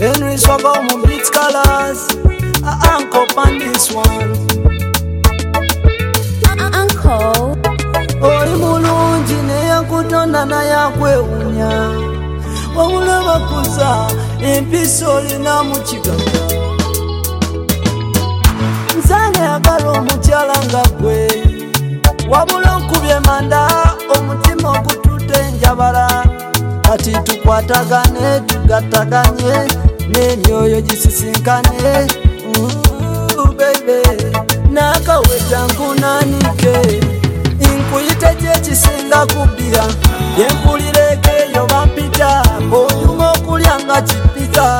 Henry Swagger on Beats Colors. Uncle on this one. Uncle Oli mulungi neya kutonda na yakwewunya. Wabula bakuza empisa olina mu kigaga. Nzane agala omukyala nga gwe. Wabula nkubye manda omutima ogutudde enjabala. Kati tukwatagane tugataganye n'emyoyo gisisinkane. Baby nakaweta nkunanike nkuyite kyekisinga kubbira yenkulireko eyo bampita onyuma okulya nga kipita.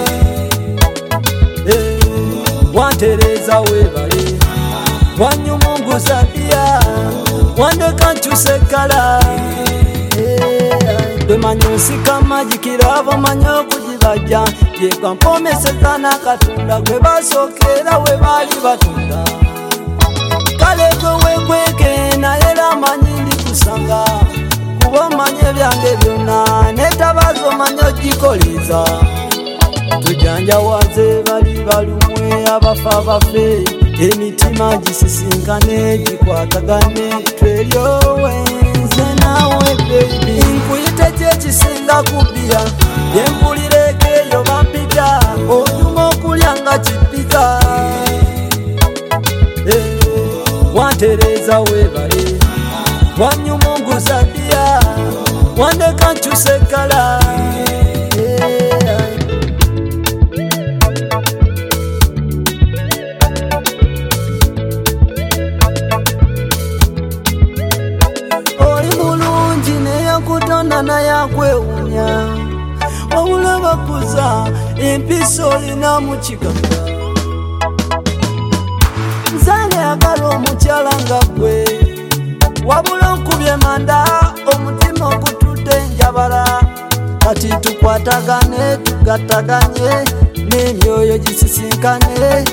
Wantereza webale wanyumunguza bya wandeka nkyuse kala. Bwemanyi nsika majikira abo manyi okugibajja yegwa mpomeseza n'akatonda gwe basookera we baali batunda. Kale gwe wekweke naye era amanyi ndikusanga kuba omanyi ebyange byonna n'etabaaza omanyi ogikoleza. Tujanjawaze bali balumwe abafa bafe emitima gisisinkane gikwatagane twelyowe nze nawe baby. Nkuyite kyekisinga kubbira yenkulireko eyo bampita onyuma okulya nga kipita. Wantereza webale wanyumunguza bya wandeka nkyuse kala. Oli mulungi neya kutonda na yakwewunya. Wabula bakuza empisa olina mu kigaga. Nzane agala omukyala nga gwe. Wabula nkubye manda omutima ogutudde enjabala. Kati tukwatagane tugataganye n'emyoyo gisisinkane.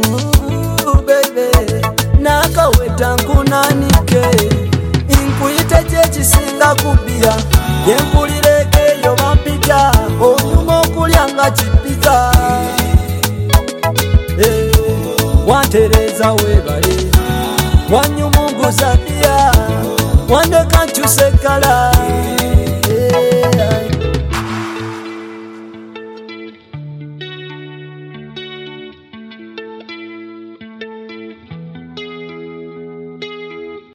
Baby nakaweta nkunanike nkuyite kyekisinga kubbira yenkulireko eyo bampita onyuma okulya nga kipita. Wantereza webale wanyumunguza bya wandeka nkyuse kala.